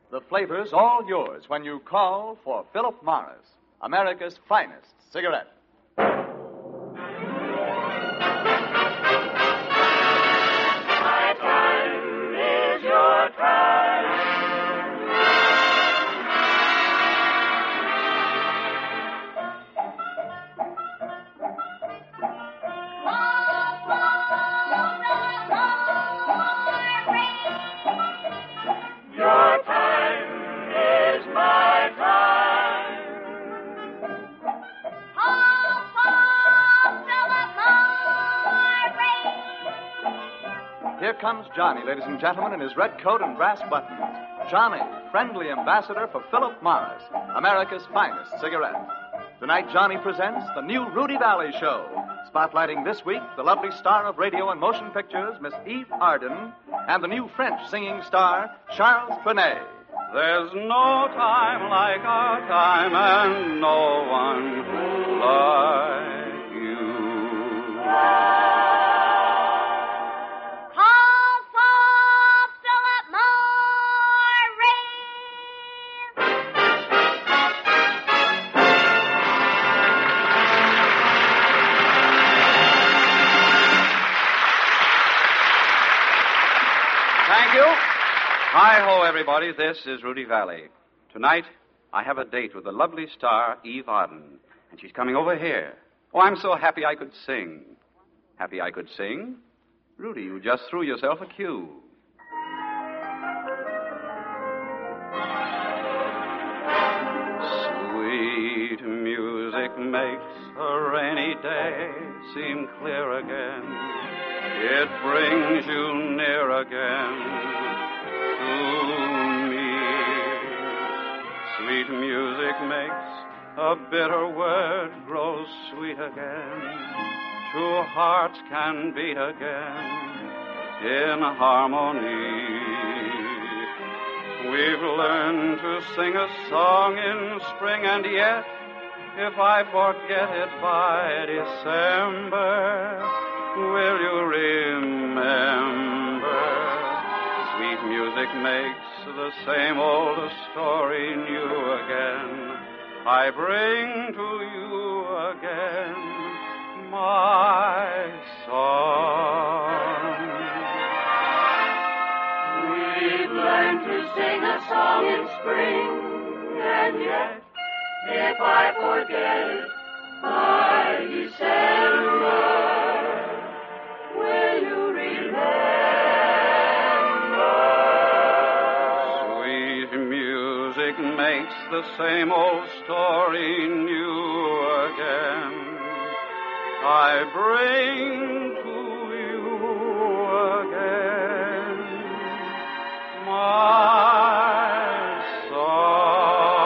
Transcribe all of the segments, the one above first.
The flavor's all yours when you call for Philip Morris, America's finest cigarette. My time is your time. Your time is my time. Here comes Johnny, ladies and gentlemen, in his red coat and brass buttons. Johnny, friendly ambassador for Philip Morris, America's finest cigarette. Tonight, Johnny presents the new Rudy Valley Show, spotlighting this week the lovely star of radio and motion pictures, Miss Eve Arden, and the new French singing star, Charles Trenet. There's no time like our time, and no one like you. Thank you. Hi-ho, everybody. This is Rudy Valley. Tonight, I have a date with the lovely star, Eve Arden, and she's coming over here. Oh, I'm so happy I could sing. Happy I could sing? Rudy, you just threw yourself a cue. Sweet music makes a rainy day seem clear again. It brings you near again to me. Sweet music makes a bitter word grow sweet again. Two hearts can beat again in harmony. We've learned to sing a song in spring, and yet, if I forget it by December, will you remember? Sweet music makes the same old story new again. I bring to you again my song. We've learned to sing a song in spring, and yet, if I forget it by December, will you remember? Sweet music makes the same old story new again. I bring to you again my song.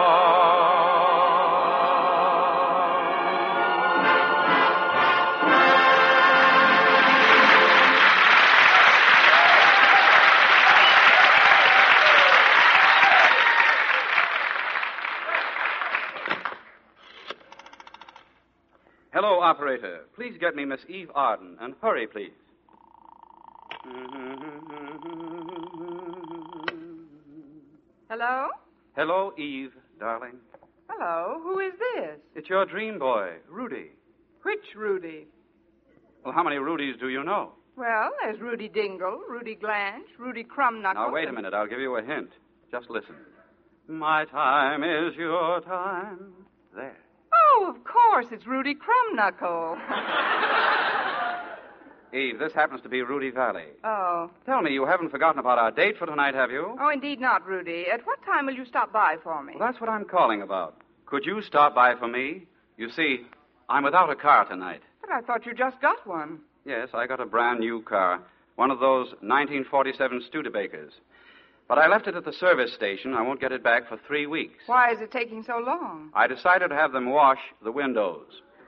Hello, operator. Please get me Miss Eve Arden, and hurry, please. Hello? Hello, Eve, darling. Hello, who is this? It's your dream boy, Rudy. Which Rudy? Well, how many Rudys do you know? Well, there's Rudy Dingle, Rudy Glanch, Rudy Crumknuckle. Now, wait a minute. I'll give you a hint. Just listen. My time is your time. There. Oh, of course, it's Rudy Crumknuckle. Eve, this happens to be Rudy Valley. Oh. Tell me, you haven't forgotten about our date for tonight, have you? Oh, indeed not, Rudy. At what time will you stop by for me? Well, that's what I'm calling about. Could you stop by for me? You see, I'm without a car tonight. But I thought you just got one. Yes, I got a brand new car. One of those 1947 Studebakers. But I left it at the service station. I won't get it back for 3 weeks. Why is it taking so long? I decided to have them wash the windows.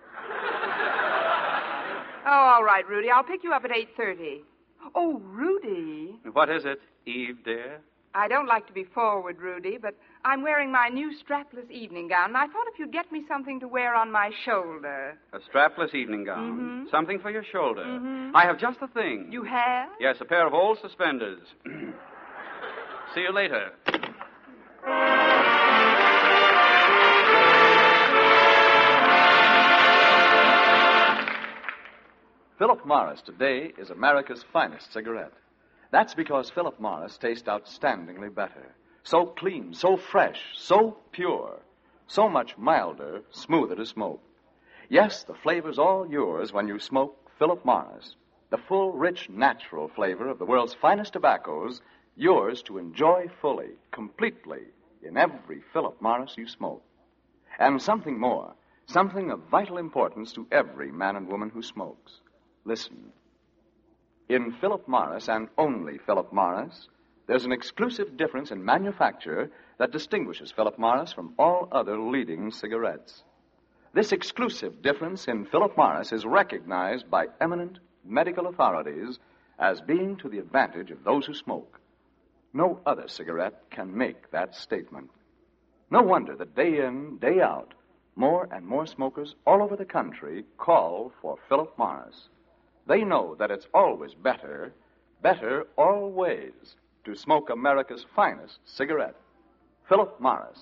Oh, all right, Rudy. I'll pick you up at 8:30. Oh, Rudy. What is it, Eve, dear? I don't like to be forward, Rudy, but I'm wearing my new strapless evening gown, and I thought if you'd get me something to wear on my shoulder. A strapless evening gown. Mm-hmm. Something for your shoulder. Mm-hmm. I have just the thing. You have? Yes, a pair of old suspenders. See you later. Philip Morris today is America's finest cigarette. That's because Philip Morris tastes outstandingly better. So clean, so fresh, so pure, so much milder, smoother to smoke. Yes, the flavor's all yours when you smoke Philip Morris. The full, rich, natural flavor of the world's finest tobaccos, yours to enjoy fully, completely, in every Philip Morris you smoke. And something more, something of vital importance to every man and woman who smokes. Listen. In Philip Morris, and only Philip Morris, there's an exclusive difference in manufacture that distinguishes Philip Morris from all other leading cigarettes. This exclusive difference in Philip Morris is recognized by eminent medical authorities as being to the advantage of those who smoke. No other cigarette can make that statement. No wonder that day in, day out, more and more smokers all over the country call for Philip Morris. They know that it's always better always, to smoke America's finest cigarette. Philip Morris.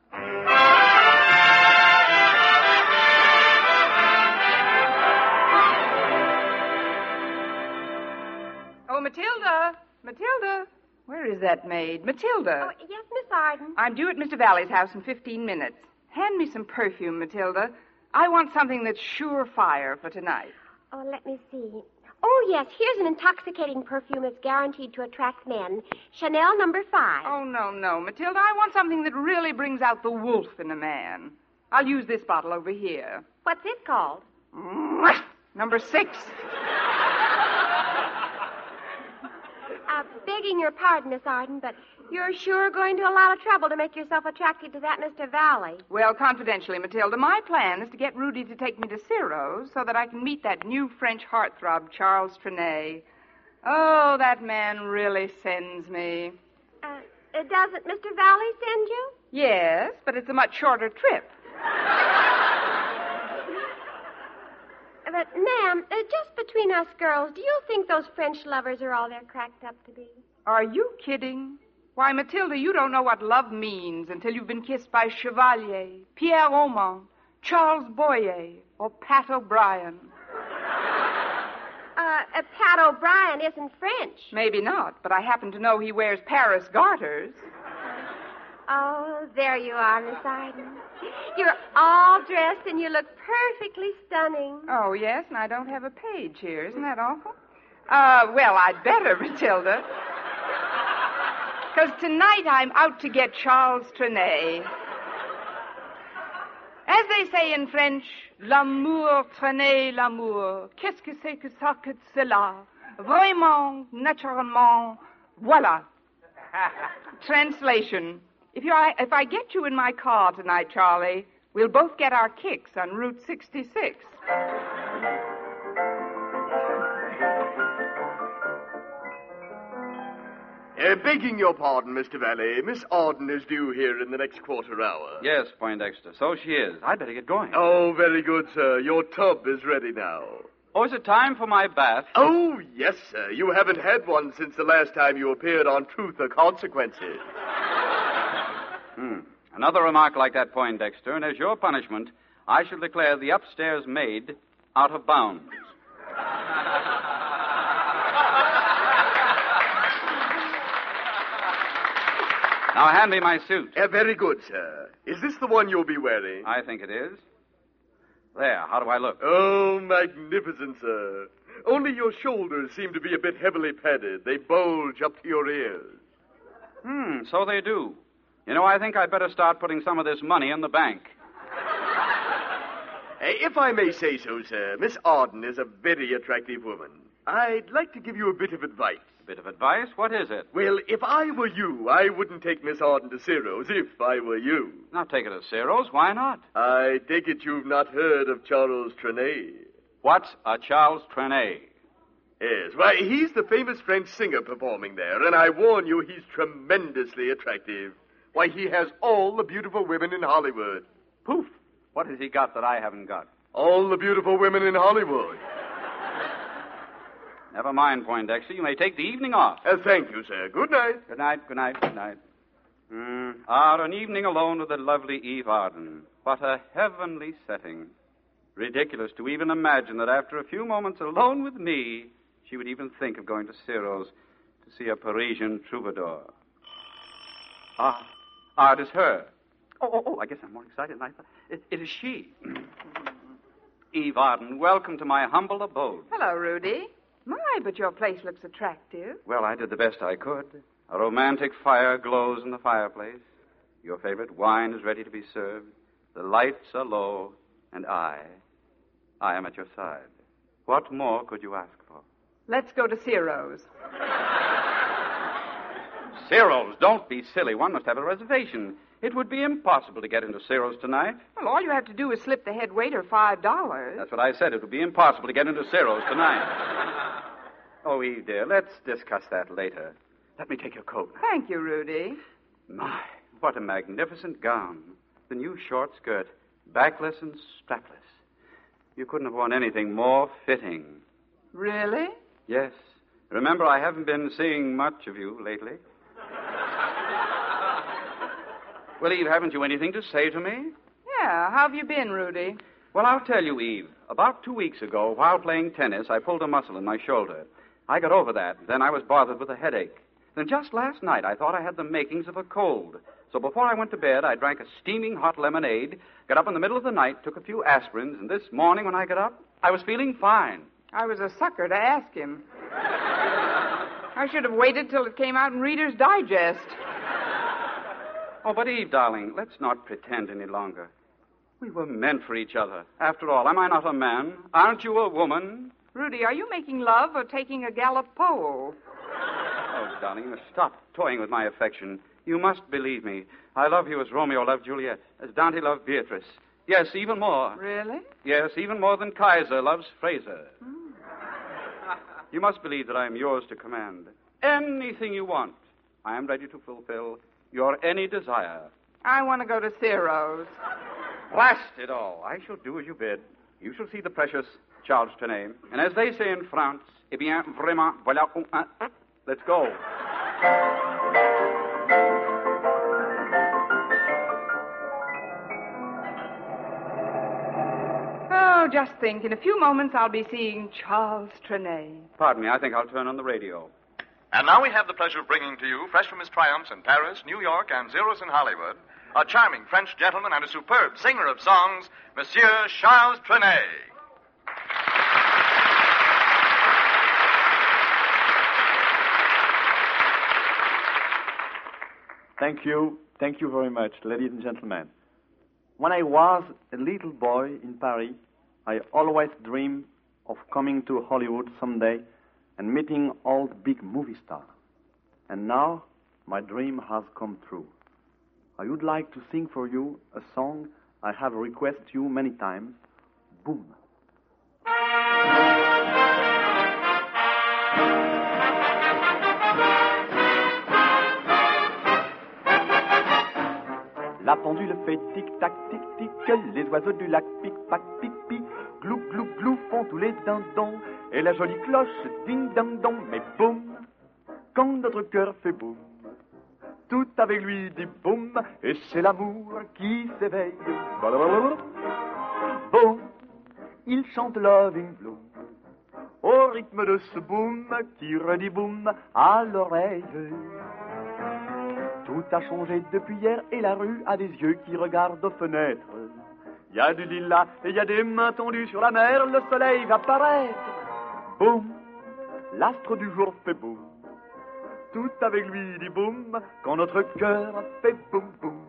Oh, Matilda! Matilda! Where is that maid? Matilda! Oh, yes, Miss Arden. I'm due at Mr. Valley's house in 15 minutes. Hand me some perfume, Matilda. I want something that's surefire for tonight. Oh, let me see. Oh, yes, here's an intoxicating perfume that's guaranteed to attract men. Chanel No. 5. Oh, no, Matilda. I want something that really brings out the wolf in a man. I'll use this bottle over here. What's it called? Number 6. Begging your pardon, Miss Arden, but you're sure going to a lot of trouble to make yourself attracted to that Mr. Valley. Well, confidentially, Matilda, my plan is to get Rudy to take me to Ciro's so that I can meet that new French heartthrob, Charles Trenet. Oh, that man really sends me. Doesn't Mr. Valley send you? Yes, but it's a much shorter trip. But, ma'am, just between us girls, do you think those French lovers are all they're cracked up to be? Are you kidding? Why, Matilda, you don't know what love means until you've been kissed by Chevalier, Pierre Roman, Charles Boyer, or Pat O'Brien. Pat O'Brien isn't French. Maybe not, but I happen to know he wears Paris garters. Oh, there you are, Miss Arden. You're all dressed and you look perfectly stunning. Oh, yes, and I don't have a page here. Isn't that awful? Well, I'd better, Matilda. Because tonight I'm out to get Charles Trenet. As they say in French, l'amour traîne l'amour. Qu'est-ce que c'est que ça que cela? Vraiment, naturellement, voilà. Translation. If I get you in my car tonight, Charlie, we'll both get our kicks on Route 66. Begging your pardon, Mr. Valley, Miss Arden is due here in the next quarter hour. Yes, Poindexter, so she is. I'd better get going. Oh, very good, sir. Your tub is ready now. Oh, is it time for my bath? Oh, yes, sir. You haven't had one since the last time you appeared on Truth or Consequences. Another remark like that, Poindexter, and as your punishment, I shall declare the upstairs maid out of bounds. Now hand me my suit. Very good, sir. Is this the one you'll be wearing? I think it is. There, how do I look? Oh, magnificent, sir. Only your shoulders seem to be a bit heavily padded. They bulge up to your ears. So they do. You know, I think I'd better start putting some of this money in the bank. If I may say so, sir, Miss Arden is a very attractive woman. I'd like to give you a bit of advice. A bit of advice? What is it? Well, if I were you, I wouldn't take Miss Arden to Ciro's if I were you. Not take her to Ciro's? Why not? I take it you've not heard of Charles Trenet. What's a Charles Trenet? Yes, why, he's the famous French singer performing there, and I warn you, he's tremendously attractive. Why, he has all the beautiful women in Hollywood. Poof! What has he got that I haven't got? All the beautiful women in Hollywood. Never mind, Poindexter. You may take the evening off. Thank you, sir. Good night. Good night, good night, good night. An evening alone with the lovely Eve Arden. What a heavenly setting. Ridiculous to even imagine that after a few moments alone with me, she would even think of going to Ciro's to see a Parisian troubadour. It is her. I guess I'm more excited than I thought. It is she. Eve Arden, welcome to my humble abode. Hello, Rudy. My, but your place looks attractive. Well, I did the best I could. A romantic fire glows in the fireplace. Your favorite wine is ready to be served. The lights are low, and I am at your side. What more could you ask for? Let's go to Ciro's. Ciro's? Don't be silly. One must have a reservation. It would be impossible to get into Ciro's tonight. Well, all you have to do is slip the head waiter $5. That's what I said. It would be impossible to get into Ciro's tonight. Oh, Eve, dear, let's discuss that later. Let me take your coat. Thank you, Rudy. My, what a magnificent gown. The new short skirt, backless and strapless. You couldn't have worn anything more fitting. Really? Yes. Remember, I haven't been seeing much of you lately. Well, Eve, haven't you anything to say to me? Yeah, how have you been, Rudy? Well, I'll tell you, Eve. About 2 weeks ago, while playing tennis, I pulled a muscle in my shoulder. I got over that. Then I was bothered with a headache. Then just last night, I thought I had the makings of a cold. So before I went to bed, I drank a steaming hot lemonade, got up in the middle of the night, took a few aspirins, and this morning when I got up, I was feeling fine. I was a sucker to ask him. I should have waited till it came out in Reader's Digest. Oh, but Eve, darling, let's not pretend any longer. We were meant for each other. After all, am I not a man? Aren't you a woman? Rudy, are you making love or taking a gallop pole? Oh, darling, you must stop toying with my affection. You must believe me. I love you as Romeo loved Juliet, as Dante loved Beatrice. Yes, even more. Really? Yes, even more than Kaiser loves Fraser. You must believe that I am yours to command. Anything you want, I am ready to fulfill your any desire. I want to go to Ciro's. Blast it all. I shall do as you bid. You shall see the precious Charles Trenet. And as they say in France, eh bien, vraiment, voilà un. Let's go. Oh, just think. In a few moments, I'll be seeing Charles Trenet. Pardon me, I think I'll turn on the radio. And now we have the pleasure of bringing to you, fresh from his triumphs in Paris, New York, and Zeros in Hollywood, a charming French gentleman and a superb singer of songs, Monsieur Charles Trenet. Thank you. Thank you very much, ladies and gentlemen. When I was a little boy in Paris, I always dreamed of coming to Hollywood someday and meeting all the big movie stars. And now, my dream has come true. I would like to sing for you a song I have requested you many times, Boom. La pendule fait tic-tac, tic-tic, les oiseaux du lac pic-pac, pic-pic, glou, glou, glou font tous les dindons, et la jolie cloche ding-ding-dong, mais boum, quand notre cœur fait boum, tout avec lui dit boum, et c'est l'amour qui s'éveille. Boum, il chante Loving Bloom, au rythme de ce boum qui redit boum à l'oreille. Tout a changé depuis hier et la rue a des yeux qui regardent aux fenêtres. Il y a du lilas et il y a des mains tendues sur la mer, le soleil va paraître. Boum, l'astre du jour fait boum. Tout avec lui dit boum, quand notre cœur fait boum boum.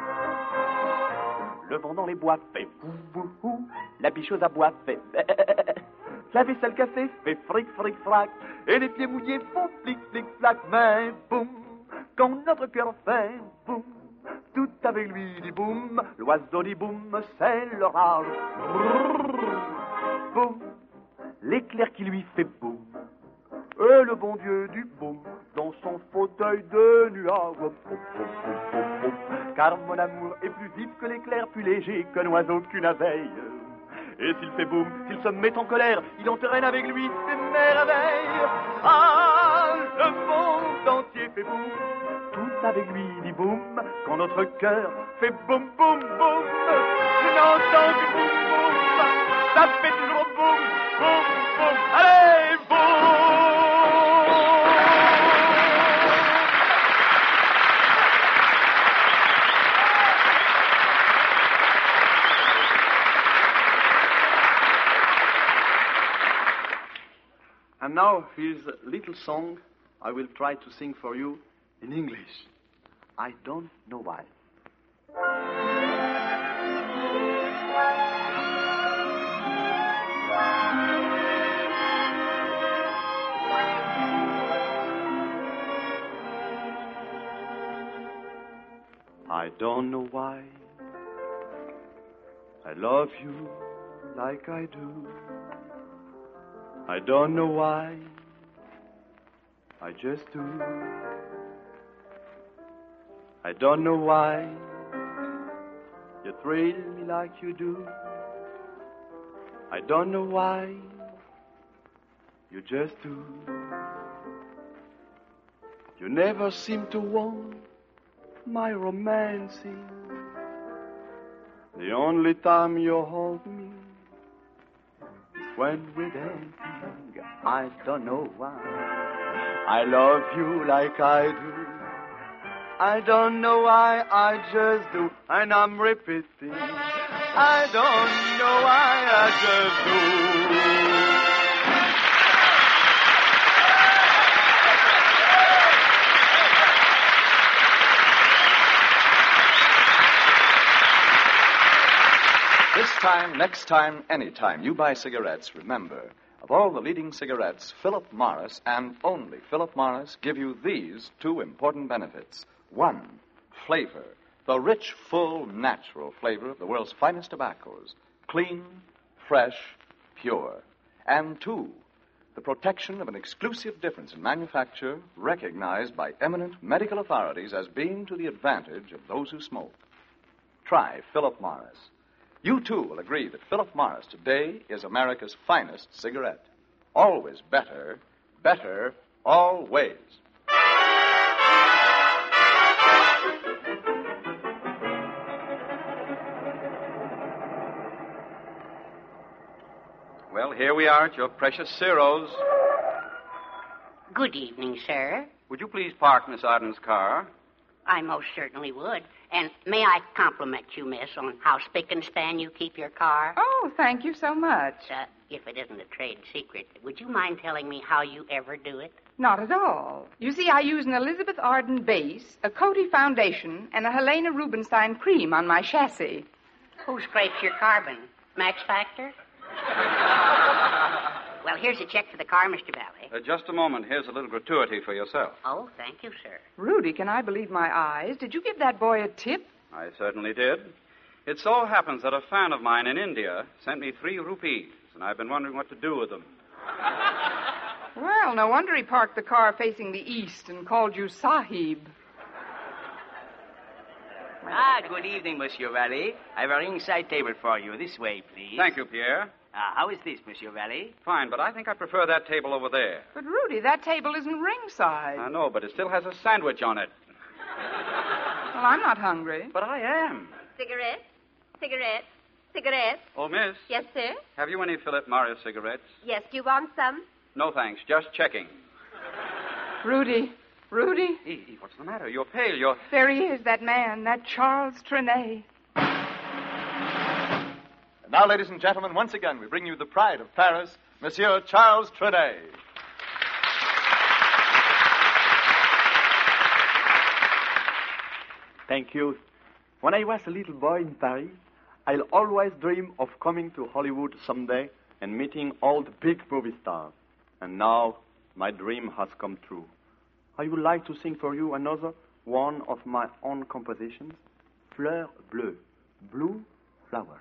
Le vent dans les bois fait bou bou bou, la bicheuse à bois fait bé. La vaisselle cassée fait fric fric frac, et les pieds mouillés font flic flic flac, mais boum. Quand notre cœur fait boum, tout avec lui dit boum, l'oiseau dit boum, c'est l'orage. Boum, l'éclair qui lui fait boum, et le bon Dieu du boum, dans son fauteuil de nuage. Boum, boum, boum, boum, boum. Car mon amour est plus vif que l'éclair, plus léger qu'un oiseau qu'une abeille. Et s'il fait boum, s'il se met en colère, il entraîne avec lui ses merveilles. Ah, le monde entier fait boum, tout avec lui dit boum, quand notre cœur fait boum, boum, boum. Je n'entends que boum, boum, ça fait toujours boum, boum, boum. Allez, boum! And now here's a little song I will try to sing for you in English. I don't know why. I don't know why I love you like I do. I don't know why, I just do. I don't know why you thrill me like you do. I don't know why, you just do. You never seem to want my romancing. The only time you hold me is when we're dancing. I don't know why I love you like I do. I don't know why, I just do. And I'm repeating, I don't know why, I just do. This time, next time, anytime you buy cigarettes, remember, of all the leading cigarettes, Philip Morris and only Philip Morris give you these two important benefits. One, flavor, the rich, full, natural flavor of the world's finest tobaccos, clean, fresh, pure. And two, the protection of an exclusive difference in manufacture recognized by eminent medical authorities as being to the advantage of those who smoke. Try Philip Morris. You, too, will agree that Philip Morris today is America's finest cigarette. Always better, better, always. Well, here we are at your precious Ciro's. Good evening, sir. Would you please park Miss Arden's car? I most certainly would. And may I compliment you, miss, on how spick and span you keep your car? Oh, thank you so much. If it isn't a trade secret, would you mind telling me how you ever do it? Not at all. You see, I use an Elizabeth Arden base, a Coty foundation, and a Helena Rubinstein cream on my chassis. Who scrapes your carbon? Max Factor? Well, here's a check for the car, Mr. Valley. Just a moment. Here's a little gratuity for yourself. Oh, thank you, sir. Rudy, can I believe my eyes? Did you give that boy a tip? I certainly did. It so happens that a fan of mine in India sent me 3 rupees, and I've been wondering what to do with them. Well, no wonder he parked the car facing the east and called you Sahib. Good evening, Monsieur Valley. I have a ringside table for you. This way, please. Thank you, Pierre. How is this, Monsieur Valley? Fine, but I think I prefer that table over there. But, Rudy, that table isn't ringside. I know, but it still has a sandwich on it. Well, I'm not hungry. But I am. Cigarette? Cigarette? Cigarette? Oh, miss. Yes, sir? Have you any Philip Morris cigarettes? Yes, do you want some? No, thanks. Just checking. Rudy. Edie, what's the matter? You're pale. You're... There he is, that man, that Charles Trenet. Now, ladies and gentlemen, once again, we bring you the pride of Paris, Monsieur Charles Trenet. Thank you. When I was a little boy in Paris, I'll always dream of coming to Hollywood someday and meeting all the big movie stars. And now, my dream has come true. I would like to sing for you another one of my own compositions, Fleurs Bleues, Blue Flowers.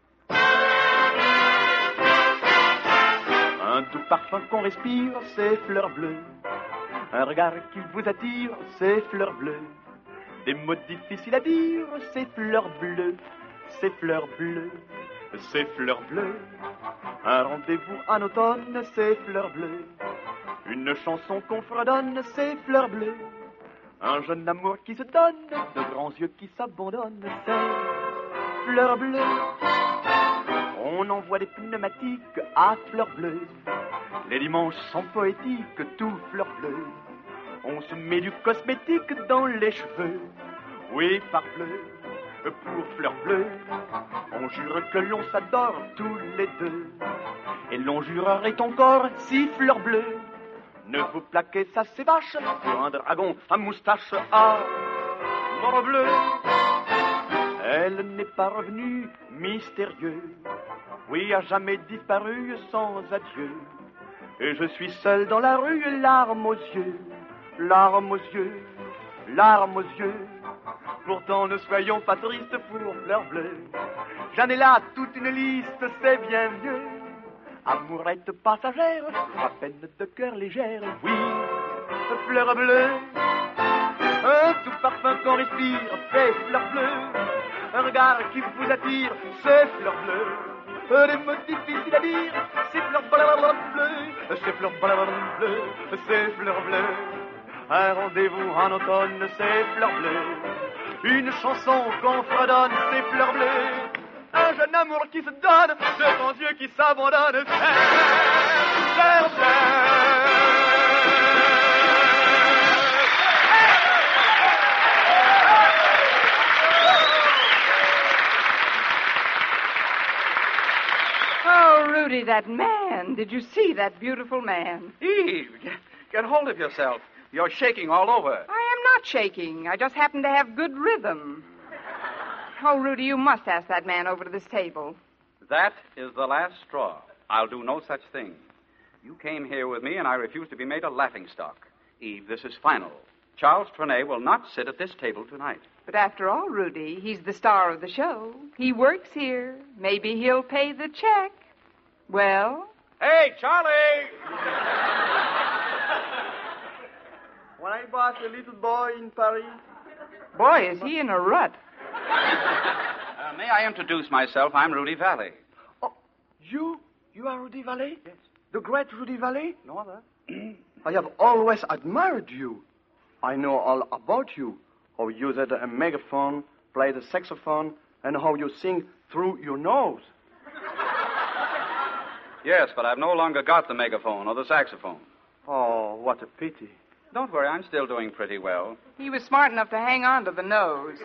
Un doux parfum qu'on respire, c'est fleurs bleues. Un regard qui vous attire, c'est fleurs bleues. Des mots difficiles à dire, c'est fleurs bleues, c'est fleurs bleues, c'est fleurs bleues. Un rendez-vous en automne, c'est fleurs bleues. Une chanson qu'on fredonne, c'est fleurs bleues. Un jeune amour qui se donne, de grands yeux qui s'abandonnent, c'est fleur bleue. On envoie des pneumatiques à fleur bleue. Les dimanches sont poétiques, tout fleur bleue. On se met du cosmétique dans les cheveux. Oui, parbleu, pour fleur bleue. On jure que l'on s'adore tous les deux. Et l'on jurerait encore si fleur bleue ne vous plaquez ça, c'est vache, pour un dragon à moustache à morbleu. Elle n'est pas revenue, mystérieux. Oui, a jamais disparu sans adieu. Et je suis seul dans la rue, larmes aux yeux, larmes aux yeux, larmes aux yeux. Pourtant, ne soyons pas tristes pour fleur bleue. J'en ai là toute une liste, c'est bien mieux. Amourette passagère, à peine de cœur légère, oui, fleur bleue. Un tout parfum qu'on respire, c'est fleur bleue. Un regard qui vous attire, c'est fleur bleue. Des mots difficiles à dire, c'est fleur bleue. C'est fleur bleue, c'est fleur bleue. Un rendez-vous en automne, c'est fleur bleue. Une chanson qu'on fredonne, c'est fleur bleue. Un jeune amour qui se donne, de grands yeux qui s'abandonnent, c'est fleur bleue. Oh, Rudy, that man. Did you see that beautiful man? Eve, get hold of yourself. You're shaking all over. I am not shaking. I just happen to have good rhythm. Oh, Rudy, you must ask that man over to this table. That is the last straw. I'll do no such thing. You came here with me, and I refuse to be made a laughingstock. Eve, this is final. Charles Trenet will not sit at this table tonight. But after all, Rudy, he's the star of the show. He works here. Maybe he'll pay the check. Well? Hey, Charlie! When I was a little boy in Paris... Boy, is he in a rut. May I introduce myself? I'm Rudy Valley. Oh, you are Rudy Valley? Yes. The great Rudy Valley? No other. I have always admired you. I know all about you. How you use a megaphone, play the saxophone, and how you sing through your nose. Yes, but I've no longer got the megaphone or the saxophone. Oh, what a pity. Don't worry, I'm still doing pretty well. He was smart enough to hang on to the nose.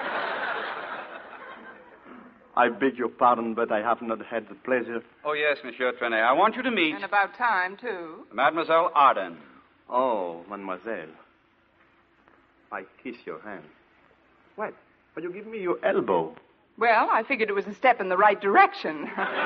I beg your pardon, but I have not had the pleasure. Oh, yes, Monsieur Trenet. I want you to meet... And about time, too. Mademoiselle Arden. Oh, mademoiselle. I kiss your hand. What? But you give me your elbow. Well, I figured it was a step in the right direction.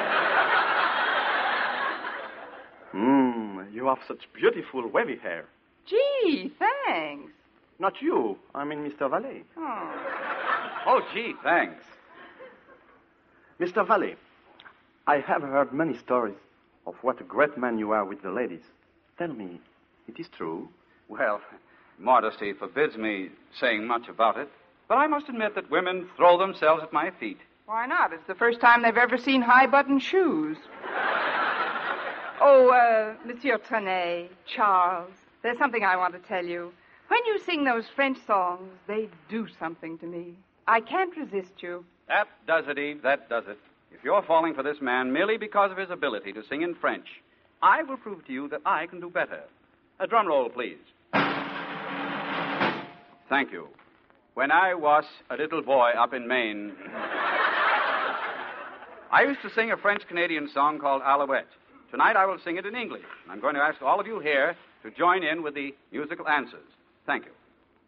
You have such beautiful wavy hair. Gee, thanks. Not you. I mean Mr. Valley. Oh, gee, thanks. Mr. Valley, I have heard many stories of what a great man you are with the ladies. Tell me, it is true? Well, modesty forbids me saying much about it, but I must admit that women throw themselves at my feet. Why not? It's the first time they've ever seen high-button shoes. Oh, Monsieur Trenet, Charles, there's something I want to tell you. When you sing those French songs, they do something to me. I can't resist you. That does it, Eve, that does it. If you're falling for this man merely because of his ability to sing in French, I will prove to you that I can do better. A drum roll, please. Thank you. When I was a little boy up in Maine, I used to sing a French-Canadian song called Alouette. Tonight I will sing it in English. I'm going to ask all of you here to join in with the musical answers. Thank you.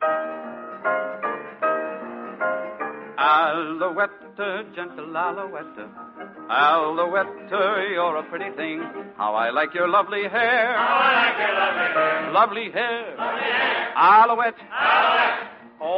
Alouette, gentle Alouette, Alouette, you're a pretty thing. How I like your lovely hair. How I like your lovely hair. Lovely hair. Lovely hair. Alouette. Alouette.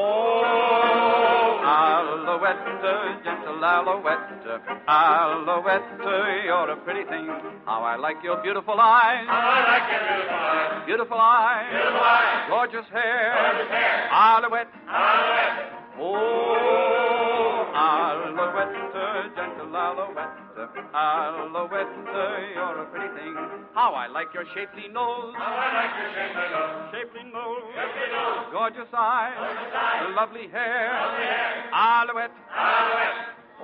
Oh, Alouette, gentle Alouette, Alouette, you're a pretty thing. How I like your beautiful eyes. How I like your beautiful eyes. Beautiful eyes. Beautiful eyes. Gorgeous hair. Gorgeous hair. Alouette. Alouette. Oh, Alouette, gentle Alouette, Alouette, you're a pretty thing. How I like your shapely nose. How I like your shapely nose. Shapely nose. Shapely nose. Gorgeous eyes. Gorgeous eyes. Lovely hair. Lovely hair. Alouette. Alouette.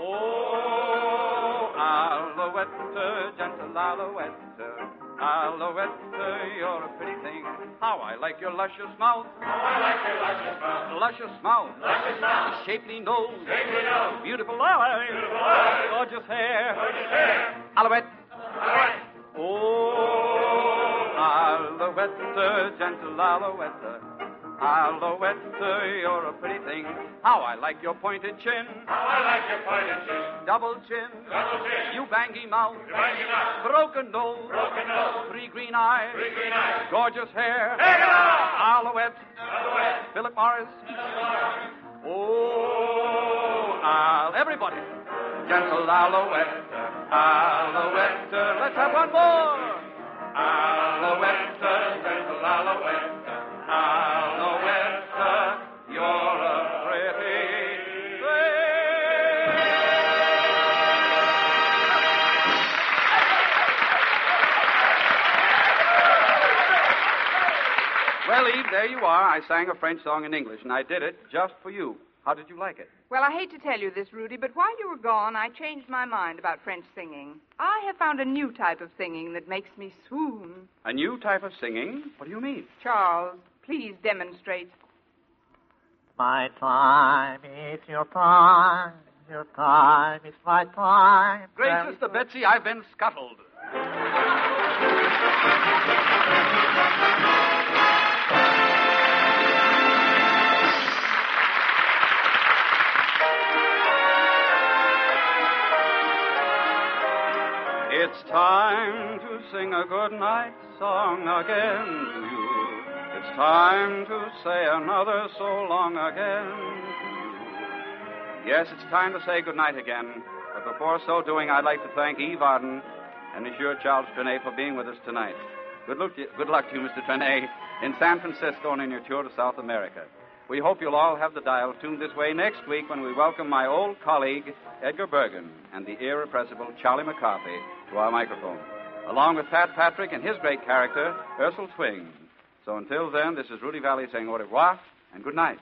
Oh, Alouette, gentle Alouette. Alouette, you're a pretty thing. How I like your luscious mouth. How I like your luscious mouth. Luscious mouth. Luscious mouth. Shapely nose. Shapely nose. Beautiful eyes. Beautiful eyes. Gorgeous hair. Gorgeous hair. Alouette. Alouette. Oh, Alouette, gentle Alouette. Alouette, you're a pretty thing. How I like your pointed chin. How I like your pointed chin. Double chin. Double chin. You bangy mouth. You bangy mouth. Broken nose. Broken nose. Three green eyes. Three green eyes. Gorgeous hair. Take it on. Alouette. Alouette. Philip Morris. Oh, everybody. Gentle Alouette. Alouette. Let's have one more. Alouette. Gentle Alouette. Alouette. You're a pretty thing. Well, Eve, there you are. I sang a French song in English, and I did it just for you. How did you like it? Well, I hate to tell you this, Rudy, but while you were gone, I changed my mind about French singing. I have found a new type of singing that makes me swoon. A new type of singing? What do you mean? Charles, please demonstrate. My time is your time. Your time is my time. Great Sister Betsy, I've been scuttled. It's time to sing a good night song again to you. It's time to say another so long again to you. Yes, it's time to say good night again. But before so doing, I'd like to thank Eve Arden and Monsieur Charles Trenet for being with us tonight. Good luck to you, Mr. Trenet, in San Francisco and in your tour to South America. We hope you'll all have the dial tuned this way next week when we welcome my old colleague, Edgar Bergen, and the irrepressible Charlie McCarthy to our microphone, along with Pat Patrick and his great character, Ursel Twing. So until then, this is Rudy Valley saying au revoir and good night.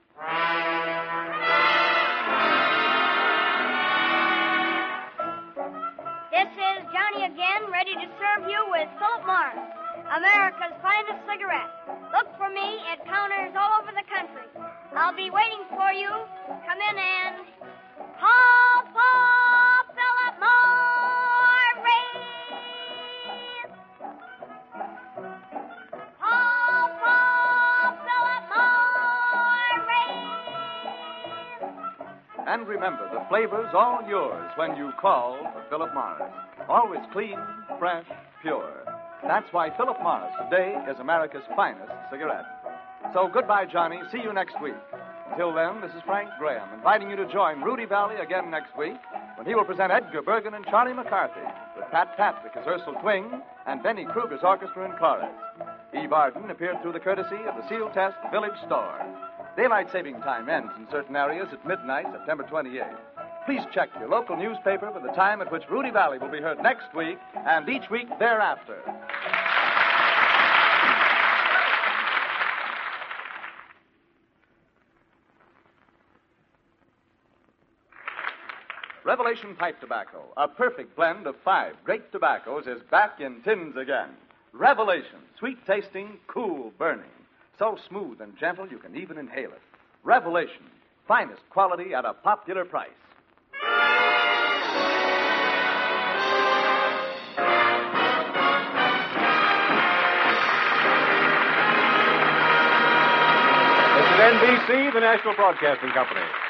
This is Johnny again, ready to serve you with Philip Morris, America's finest cigarette. Look for me at counters all over the country. I'll be waiting for you. Come in and... Paw, paw, Philip Morris! Paw, paw, Philip Morris! And remember, the flavor's all yours when you call for Philip Morris. Always clean, fresh, pure. That's why Philip Morris today is America's finest cigarette. So goodbye, Johnny. See you next week. Until then, this is Frank Graham, inviting you to join Rudy Valley again next week when he will present Edgar Bergen and Charlie McCarthy with Pat Patrick as Ursel Twing and Benny Kruger's orchestra and chorus. Eve Arden appeared through the courtesy of the Seal Test Village Store. Daylight saving time ends in certain areas at midnight, September 28th. Please check your local newspaper for the time at which Rudy Valley will be heard next week and each week thereafter. Revelation Pipe Tobacco, a perfect blend of 5 great tobaccos, is back in tins again. Revelation, sweet tasting, cool burning. So smooth and gentle you can even inhale it. Revelation, finest quality at a popular price. This is NBC, the National Broadcasting Company.